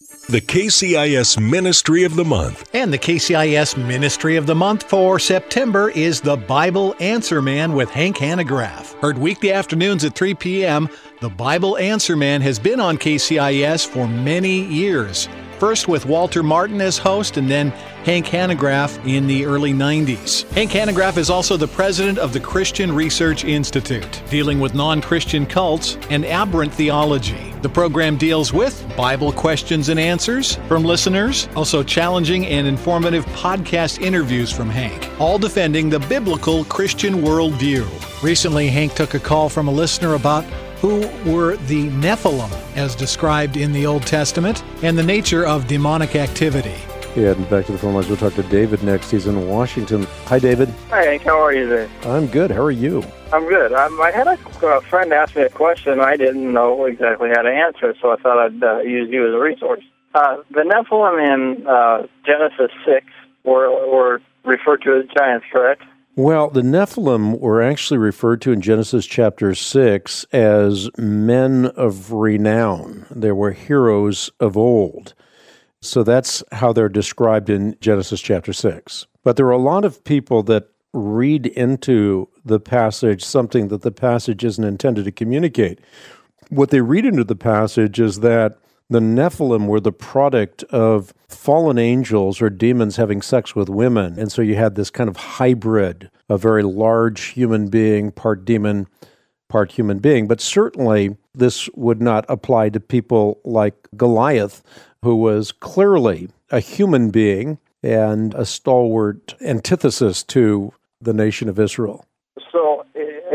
The KCIS Ministry of the Month. And the KCIS Ministry of the Month for September is The Bible Answer Man with Hank Hanegraaff. Heard weekday afternoons at 3 p.m., The Bible Answer Man has been on KCIS for many years. First with Walter Martin as host, and then Hank Hanegraaff in the early 90s. Hank Hanegraaff is also the president of the Christian Research Institute, dealing with non-Christian cults and aberrant theology. The program deals with Bible questions and answers from listeners, also challenging and informative podcast interviews from Hank, all defending the biblical Christian worldview. Recently, Hank took a call from a listener about who were the Nephilim, as described in the Old Testament, and the nature of demonic activity. Yeah, and back to the phone lines. We'll talk to David next. He's in Washington. Hi, David. Hi, Hank. How are you today? I'm good. How are you? I'm good. I had a friend ask me a question. I didn't know exactly how to answer, so I thought I'd use you as a resource. The Nephilim in Genesis 6 were referred to as giants, correct? Well, the Nephilim were actually referred to in Genesis chapter 6 as men of renown. They were heroes of old. So that's how they're described in Genesis chapter 6. But there are a lot of people that read into the passage something that the passage isn't intended to communicate. What they read into the passage is that the Nephilim were the product of fallen angels or demons having sex with women. And so you had this kind of hybrid, a very large human being, part demon, part human being. But certainly this would not apply to people like Goliath, who was clearly a human being and a stalwart antithesis to the nation of Israel. So is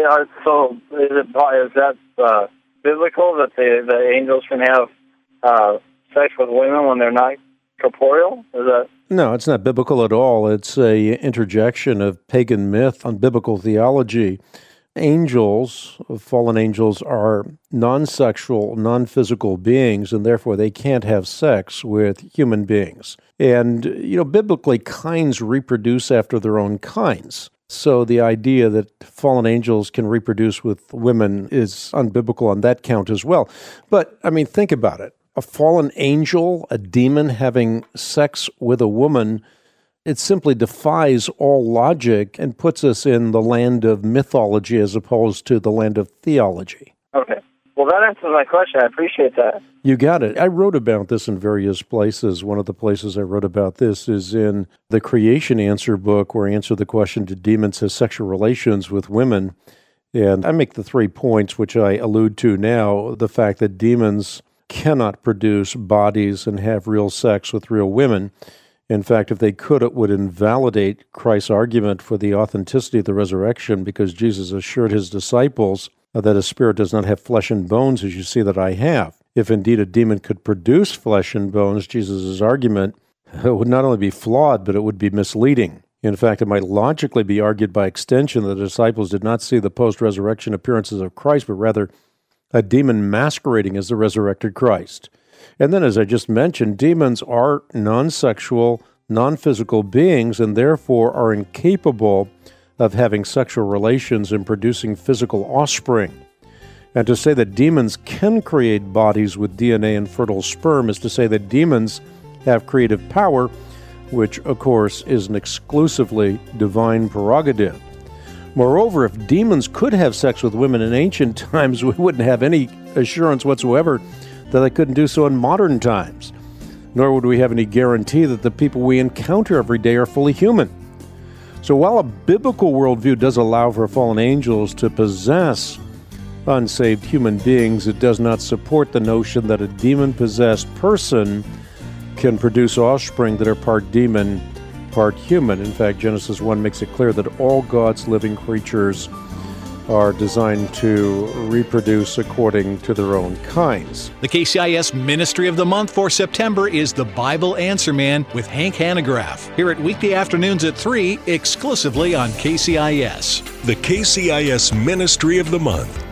that biblical that the angels can have sex with women when they're not corporeal? No, it's not biblical at all. It's a interjection of pagan myth on biblical theology. Angels, fallen angels, are non-sexual, non-physical beings, and therefore they can't have sex with human beings. And, biblically, kinds reproduce after their own kinds. So the idea that fallen angels can reproduce with women is unbiblical on that count as well. But, think about it. A fallen angel, a demon having sex with a woman, it simply defies all logic and puts us in the land of mythology as opposed to the land of theology. Okay. Well, that answers my question. I appreciate that. You got it. I wrote about this in various places. One of the places I wrote about this is in the Creation Answer book, where I answer the question, do demons have sexual relations with women? And I make the 3 points, which I allude to now, the fact that demons cannot produce bodies and have real sex with real women. In fact, if they could, it would invalidate Christ's argument for the authenticity of the resurrection, because Jesus assured his disciples that a spirit does not have flesh and bones, as you see that I have. If indeed a demon could produce flesh and bones, Jesus' argument would not only be flawed, but it would be misleading. In fact, it might logically be argued by extension that the disciples did not see the post-resurrection appearances of Christ, but rather a demon masquerading as the resurrected Christ. And then, as I just mentioned, demons are non-sexual, non-physical beings, and therefore are incapable of having sexual relations and producing physical offspring. And to say that demons can create bodies with DNA and fertile sperm is to say that demons have creative power, which, of course, is an exclusively divine prerogative. Moreover, if demons could have sex with women in ancient times, we wouldn't have any assurance whatsoever that they couldn't do so in modern times. Nor would we have any guarantee that the people we encounter every day are fully human. So while a biblical worldview does allow for fallen angels to possess unsaved human beings, it does not support the notion that a demon-possessed person can produce offspring that are part demon, part human. In fact, Genesis 1 makes it clear that all God's living creatures are designed to reproduce according to their own kinds. The KCIS Ministry of the Month for September is The Bible Answer Man with Hank Hanegraaff. Here at weekday afternoons at 3, exclusively on KCIS. The KCIS Ministry of the Month.